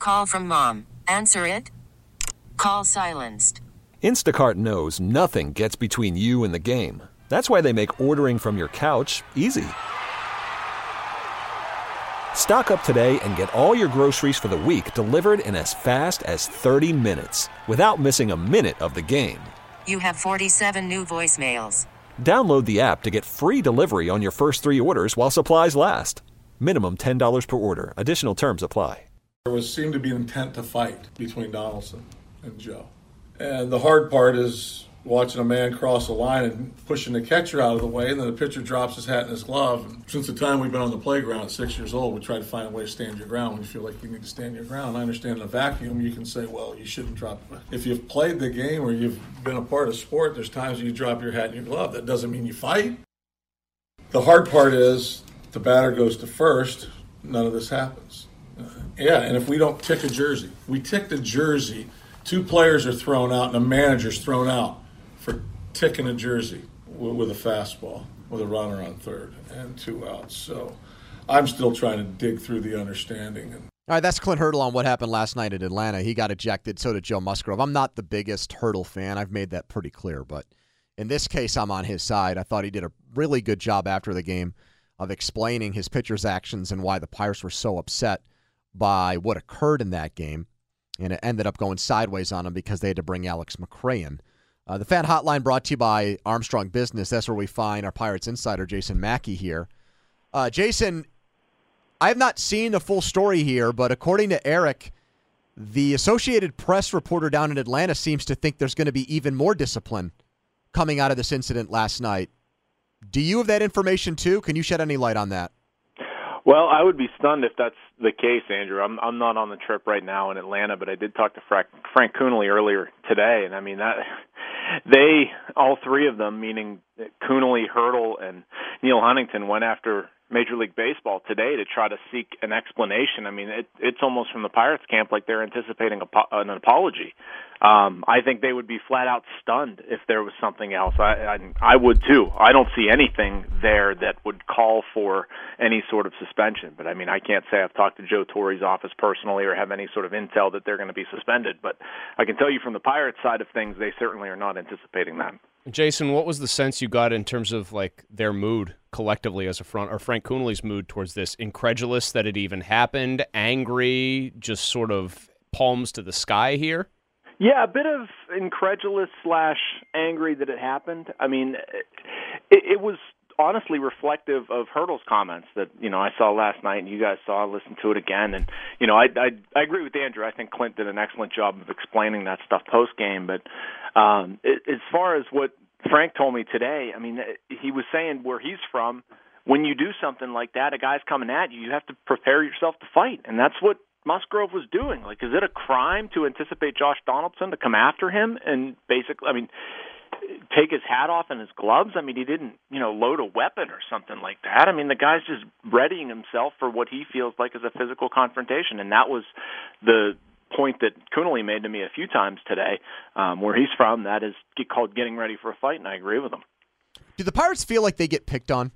Call from mom. Answer it. Call silenced. Instacart knows nothing gets between you and the game. That's why they make ordering from your couch easy. Stock up today and get all your groceries for the week delivered in as fast as 30 minutes without missing a minute of the game. You have 47 new voicemails. Download the app to get free delivery on your first 3 orders while supplies last. Minimum $10 per order. Additional terms apply. There seemed to be an intent to fight between Donaldson and Joe. And the hard part is watching a man cross a line and pushing the catcher out of the way, and then the pitcher drops his hat in his glove. And since the time we've been on the playground at 6 years old, we try to find a way to stand your ground when you feel like you need to stand your ground. I understand in a vacuum you can say, well, you shouldn't drop it. If you've played the game or you've been a part of sport, there's times you drop your hat in your glove. That doesn't mean you fight. The hard part is the batter goes to first, none of this happens. And if we don't tick a jersey, we tick the jersey, 2 players are thrown out and a manager's thrown out for ticking a jersey with a fastball with a runner on third and 2 outs. So I'm still trying to dig through the understanding. All right, that's Clint Hurdle on what happened last night at Atlanta. He got ejected, so did Joe Musgrove. I'm not the biggest Hurdle fan. I've made that pretty clear. But in this case, I'm on his side. I thought he did a really good job after the game of explaining his pitcher's actions and why the Pirates were so upset by what occurred in that game. And it ended up going sideways on him because they had to bring Alex McRae in. The Fan Hotline brought to you by Armstrong Business. That's where we find our Pirates insider, Jason Mackey, here. Jason, I have not seen the full story here, but according to Eric, the Associated Press reporter down in Atlanta seems to think there's going to be even more discipline coming out of this incident last night. Do you have that information too? Can you shed any light on that? Well, I would be stunned if that's the case, Andrew. I'm not on the trip right now in Atlanta, but I did talk to Frank Coonelly earlier today, and I mean that all 3 of them, meaning Coonelly, Hurdle, and Neil Huntington, went after Major League Baseball today to try to seek an explanation. I mean, it's almost from the Pirates camp like they're anticipating an apology. I think they would be flat out stunned if there was something else. I would too. I don't see anything there that would call for any sort of suspension. But I mean, I can't say I've talked to Joe Torre's office personally or have any sort of intel that they're going to be suspended. But I can tell you from the Pirates side of things, they certainly are not anticipating that. Jason, what was the sense you got in terms of like their mood collectively as a front, or Frank Coonelly's mood towards this? Incredulous that it even happened, angry, just sort of palms to the sky here? Yeah, a bit of incredulous / angry that it happened. I mean, it was honestly reflective of Hurdle's comments that, I saw last night and you guys saw. I listened to it again. And, I agree with Andrew. I think Clint did an excellent job of explaining that stuff post-game. But as far as what Frank told me today, I mean, he was saying where he's from, when you do something like that, a guy's coming at you, you have to prepare yourself to fight. And that's what Musgrove was doing. Like, is it a crime to anticipate Josh Donaldson to come after him and basically, take his hat off and his gloves? I mean, he didn't, load a weapon or something like that. I mean, the guy's just readying himself for what he feels like is a physical confrontation. And that was the point that Coonelly made to me a few times today. Where he's from, that is called getting ready for a fight, and I agree with him. Do the Pirates feel like they get picked on?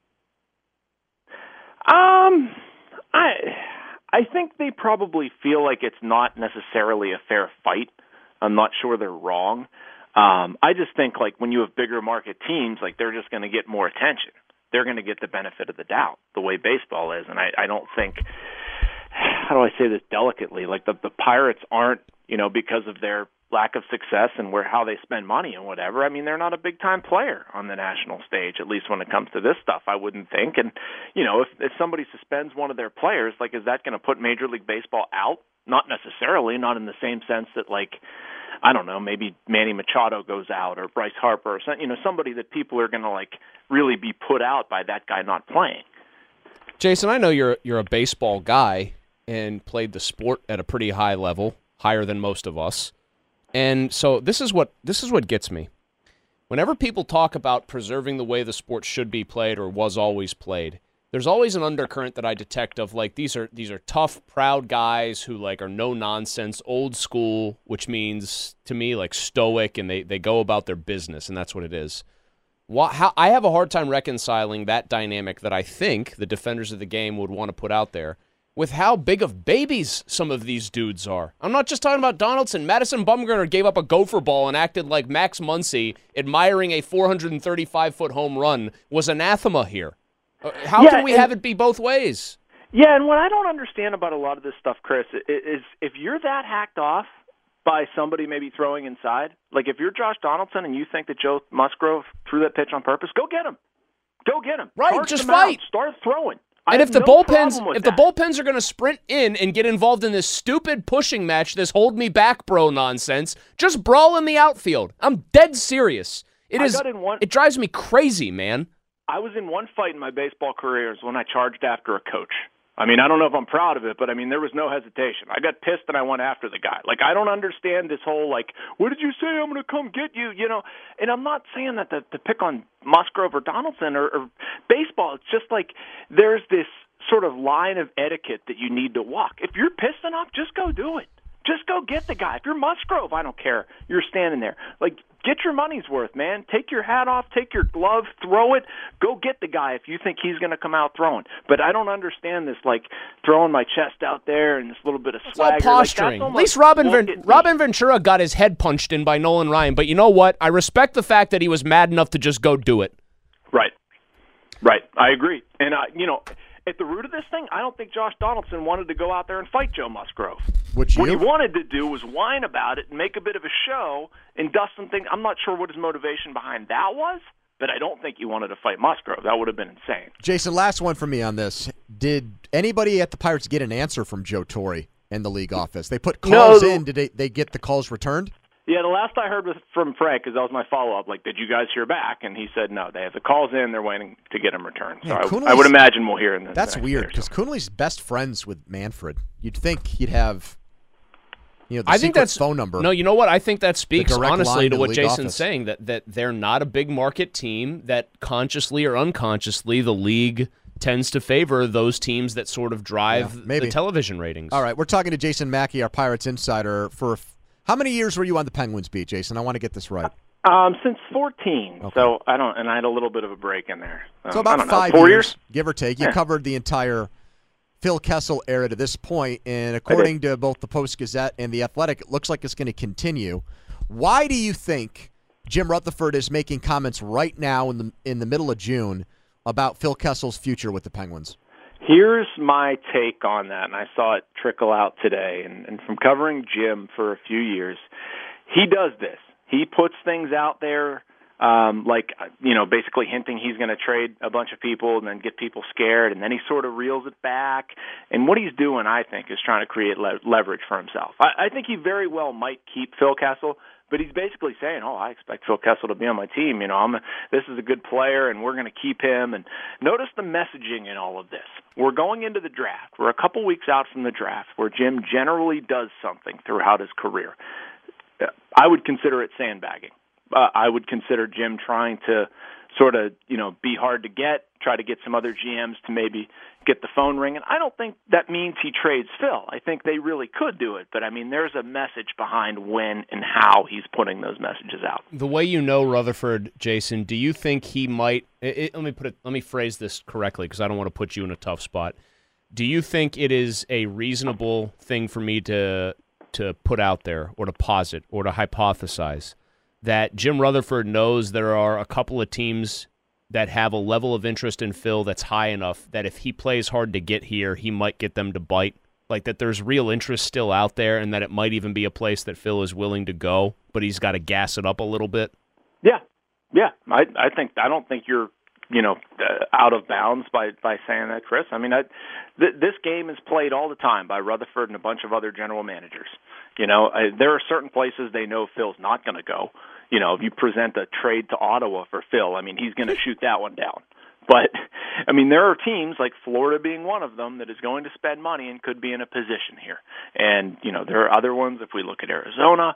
I think they probably feel like it's not necessarily a fair fight. I'm not sure they're wrong. I just think like when you have bigger market teams, like they're just going to get more attention. They're going to get the benefit of the doubt, the way baseball is. And I don't think, how do I say this delicately, like the Pirates aren't, because of their lack of success and how they spend money and whatever. I mean, they're not a big-time player on the national stage, at least when it comes to this stuff, I wouldn't think. And, if somebody suspends one of their players, like, is that going to put Major League Baseball out? Not necessarily, not in the same sense that, like, I don't know, maybe Manny Machado goes out or Bryce Harper or somebody that people are going to, like, really be put out by that guy not playing. Jason, I know you're a baseball guy and played the sport at a pretty high level, higher than most of us. And so this is what gets me. Whenever people talk about preserving the way the sport should be played or was always played, there's always an undercurrent that I detect of like these are tough, proud guys who like are no nonsense, old school, which means to me like stoic, and they go about their business, and that's what it is. I have a hard time reconciling that dynamic that I think the defenders of the game would want to put out there with how big of babies some of these dudes are. I'm not just talking about Donaldson. Madison Bumgarner gave up a gopher ball and acted like Max Muncy admiring a 435-foot home run was anathema here. How can we have it be both ways? Yeah, and what I don't understand about a lot of this stuff, Chris, is if you're that hacked off by somebody maybe throwing inside, like if you're Josh Donaldson and you think that Joe Musgrove threw that pitch on purpose, go get him. Go get him. Right, Charge just him fight. Out. Start throwing. And if the bullpens are going to sprint in and get involved in this stupid pushing match, this hold me back bro nonsense, just brawl in the outfield. I'm dead serious. It drives me crazy, man. I was in one fight in my baseball career when I charged after a coach. I mean, I don't know if I'm proud of it, but I mean, there was no hesitation. I got pissed and I went after the guy. Like, I don't understand this whole, like, what did you say? I'm going to come get you, you know? And I'm not saying that to pick on Musgrove or Donaldson or baseball. It's just like there's this sort of line of etiquette that you need to walk. If you're pissed enough, just go do it. Just go get the guy. If you're Musgrove, I don't care. You're standing there. Like, get your money's worth, man. Take your hat off, take your glove, throw it. Go get the guy if you think he's going to come out throwing. But I don't understand this, like, throwing my chest out there and this little bit of swagger. It's all posturing. Like, at least Robin Ventura got his head punched in by Nolan Ryan. But you know what? I respect the fact that he was mad enough to just go do it. Right. Right. I agree. And, you know, at the root of this thing, I don't think Josh Donaldson wanted to go out there and fight Joe Musgrove. What he wanted to do was whine about it and make a bit of a show and dust something. I'm not sure what his motivation behind that was, but I don't think he wanted to fight Musgrove. That would have been insane. Jason, last one for me on this. Did anybody at the Pirates get an answer from Joe Torre in the league office? They put calls in. Did they get the calls returned? Yeah, the last I heard was from Frank, because that was my follow-up. Like, did you guys hear back? And he said no. They have the calls in. They're waiting to get them returned. So I would imagine we'll hear in the That's weird, because Coonley's best friends with Manfred. You'd think he'd have, the secret phone number. No, you know what? I think that speaks honestly to what Jason's saying, that they're not a big market team, that consciously or unconsciously the league tends to favor those teams that sort of drive the television ratings. All right, we're talking to Jason Mackey, our Pirates insider, for how many years were you on the Penguins beat, Jason? I want to get this right. Since 14. Okay. So I had a little bit of a break in there. So about 5 years, give or take. You covered the entire Phil Kessel era to this point, and according to both the Post-Gazette and the Athletic, it looks like it's going to continue. Why do you think Jim Rutherford is making comments right now in the middle of June about Phil Kessel's future with the Penguins? Here's my take on that, and I saw it trickle out today. And from covering Jim for a few years, he does this. He puts things out there, basically hinting he's going to trade a bunch of people and then get people scared, and then he sort of reels it back. And what he's doing, I think, is trying to create leverage for himself. I think he very well might keep Phil Kessel, but he's basically saying, I expect Phil Kessel to be on my team. This is a good player, and we're going to keep him. And notice the messaging in all of this. We're going into the draft. We're a couple weeks out from the draft, where Jim generally does something throughout his career. I would consider it sandbagging. I would consider Jim trying to sort of, be hard to get, try to get some other GMs to maybe get the phone ringing. I don't think that means he trades Phil. I think they really could do it, but there's a message behind when and how he's putting those messages out. The way you know Rutherford, Jason, do you think he might? Let me phrase this correctly, because I don't want to put you in a tough spot. Do you think it is a reasonable thing for me to put out there, or to posit, or to hypothesize that Jim Rutherford knows there are a couple of teams that have a level of interest in Phil that's high enough that if he plays hard to get here, he might get them to bite? Like, that there's real interest still out there, and that it might even be a place that Phil is willing to go, but he's got to gas it up a little bit? Yeah. I don't think you're out of bounds by saying that, Chris. This game is played all the time by Rutherford and a bunch of other general managers. There are certain places they know Phil's not going to go. If you present a trade to Ottawa for Phil, he's going to shoot that one down. But, there are teams, like Florida being one of them, that is going to spend money and could be in a position here. And, there are other ones. If we look at Arizona,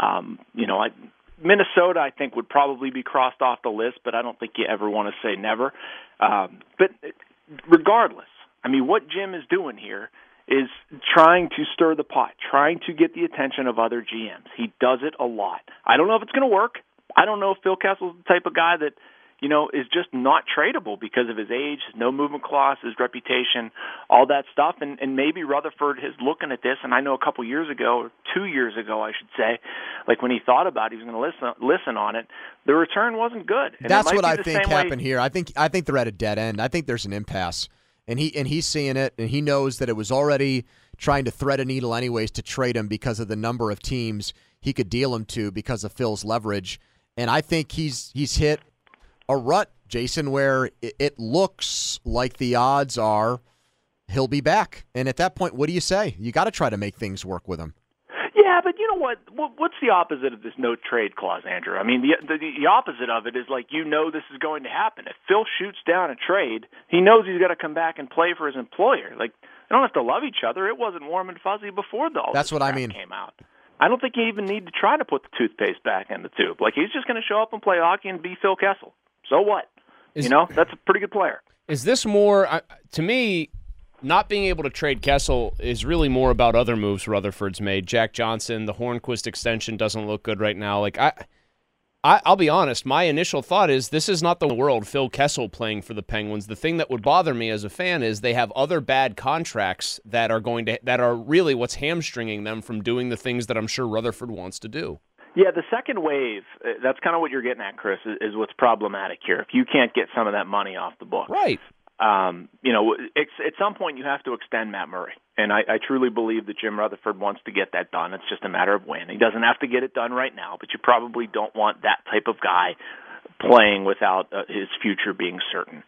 Minnesota, I think, would probably be crossed off the list, but I don't think you ever want to say never. But regardless, what Jim is doing here is trying to stir the pot, trying to get the attention of other GMs. He does it a lot. I don't know if it's going to work. I don't know if Phil Kessel's the type of guy that, is just not tradable because of his age, his no movement clause, his reputation, all that stuff. And maybe Rutherford is looking at this, and I know a couple years ago, or 2 years ago, I should say, like when he thought about it, he was going to listen on it, the return wasn't good. And that's what I think happened here. I think they're at a dead end. I think there's an impasse. And he's seeing it, and he knows that it was already trying to thread a needle anyways to trade him because of the number of teams he could deal him to because of Phil's leverage. And I think he's hit a rut, Jason, where it looks like the odds are he'll be back. And at that point, what do you say? You got to try to make things work with him. Yeah, but you know what? What's the opposite of this no trade clause, Andrew? I mean, the opposite of it is like this is going to happen. If Phil shoots down a trade, he knows he's got to come back and play for his employer. Like, they don't have to love each other. It wasn't warm and fuzzy before That's what I mean. Came out. I don't think you even need to try to put the toothpaste back in the tube. Like, he's just going to show up and play hockey and be Phil Kessel. So what? That's a pretty good player. Is this more, to me, not being able to trade Kessel is really more about other moves Rutherford's made. Jack Johnson, the Hornquist extension doesn't look good right now. Like, I'll be honest, my initial thought is this is not the world Phil Kessel playing for the Penguins. The thing that would bother me as a fan is they have other bad contracts that are really what's hamstringing them from doing the things that I'm sure Rutherford wants to do. Yeah, the second wave, that's kind of what you're getting at, Chris, is what's problematic here. If you can't get some of that money off the book. Right. At some point you have to extend Matt Murray. And I truly believe that Jim Rutherford wants to get that done. It's just a matter of when. He doesn't have to get it done right now, but you probably don't want that type of guy playing without his future being certain.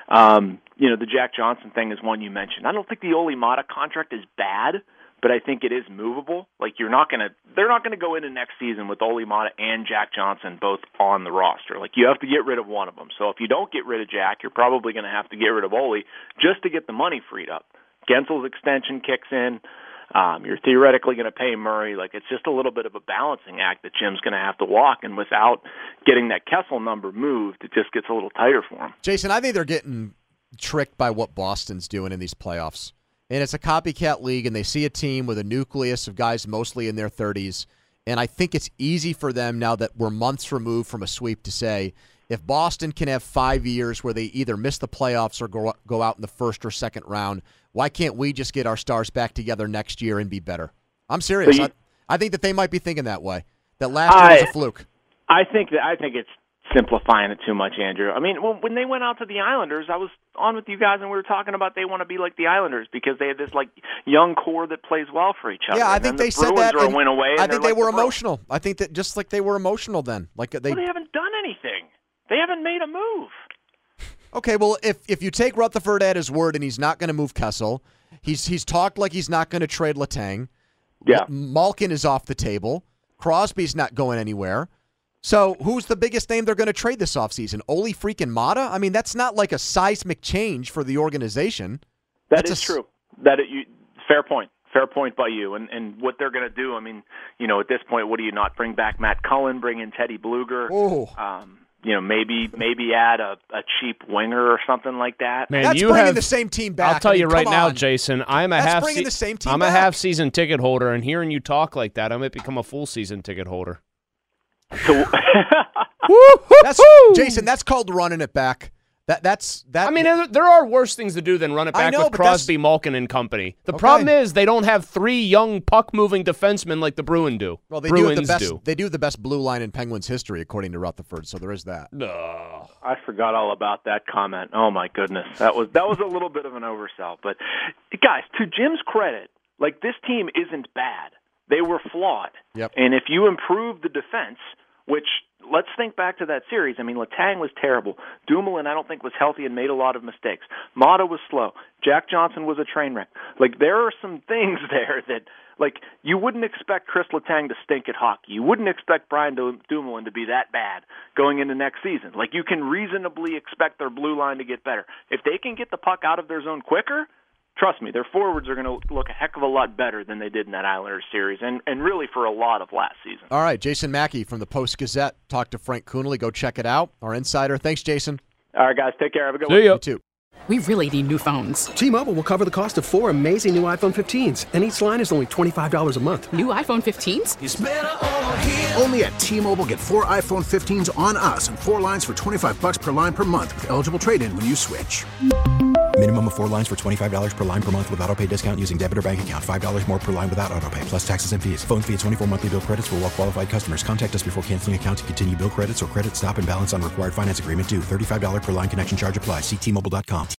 The Jack Johnson thing is one you mentioned. I don't think the Olli Maatta contract is bad, but I think it is movable. Like they're not going to go into next season with Olli Maatta and Jack Johnson both on the roster. Like you have to get rid of one of them. So if you don't get rid of Jack, you're probably going to have to get rid of Olli just to get the money freed up. Gensel's extension kicks in. You're theoretically going to pay Murray. Like it's just a little bit of a balancing act that Jim's going to have to walk. And without getting that Kessel number moved, it just gets a little tighter for him. Jason, I think they're getting tricked by what Boston's doing in these playoffs. And it's a copycat league, and they see a team with a nucleus of guys mostly in their 30s. And I think it's easy for them now that we're months removed from a sweep to say, if Boston can have 5 years where they either miss the playoffs or go out in the first or second round, why can't we just get our stars back together next year and be better? I'm serious. I think that they might be thinking that way, that last year was a fluke. I think it's simplifying it too much, Andrew. I mean, when they went out to the Islanders, I was on with you guys and we were talking about they want to be like the Islanders because they have this like young core that plays well for each other. Yeah, I think they said that. And went away, I think they were emotional. I think that just like they were emotional then. Like they haven't done anything. They haven't made a move. Okay, well, if you take Rutherford at his word and he's not going to move Kessel, he's talked like he's not going to trade Letang. Yeah. Malkin is off the table. Crosby's not going anywhere. So who's the biggest name they're going to trade this offseason? Olli freaking Maatta? I mean, that's not like a seismic change for the organization. That is true. Fair point. Fair point by you. And what they're going to do, I mean, at this point, what do you not bring back Matt Cullen, bring in Teddy Bluger? Oh. Maybe add a cheap winger or something like that. Man, that's bringing the same team back. I'll tell you right now, Jason, I'm a half-season ticket holder, and hearing you talk like that, I might become a full-season ticket holder. So, Jason, that's called running it back. That. I mean, there are worse things to do than run it back with Crosby, Malkin, and company. The problem is they don't have three young puck-moving defensemen like the Bruins do. Well, they do the best blue line in Penguins history, according to Rutherford. So there is that. No, I forgot all about that comment. Oh my goodness, that was a little bit of an oversell. But guys, to Jim's credit, like this team isn't bad. They were flawed. Yep. And if you improve the defense, which let's think back to that series. I mean, Letang was terrible. Dumoulin, I don't think, was healthy and made a lot of mistakes. Maatta was slow. Jack Johnson was a train wreck. Like, there are some things there that, like, you wouldn't expect Chris Letang to stink at hockey. You wouldn't expect Brian Dumoulin to be that bad going into next season. Like, you can reasonably expect their blue line to get better. If they can get the puck out of their zone quicker, trust me, their forwards are going to look a heck of a lot better than they did in that Islanders series, and really for a lot of last season. All right, Jason Mackey from the Post-Gazette talked to Frank Coonelly. Go check it out. Our insider. Thanks, Jason. All right, guys. Take care. Have a good one. See ya. You too. We really need new phones. T-Mobile will cover the cost of 4 amazing new iPhone 15s, and each line is only $25 a month. New iPhone 15s? It's better over here. Only at T-Mobile, get 4 iPhone 15s on us and 4 lines for $25 per line per month with eligible trade-in when you switch. Minimum of 4 lines for $25 per line per month with autopay discount using debit or bank account. $5 more per line without autopay, plus taxes and fees. Phone fee at 24 monthly bill credits for well-qualified customers. Contact us before canceling account to continue bill credits or credit stop and balance on required finance agreement due. $35 per line connection charge applies. See T-Mobile.com.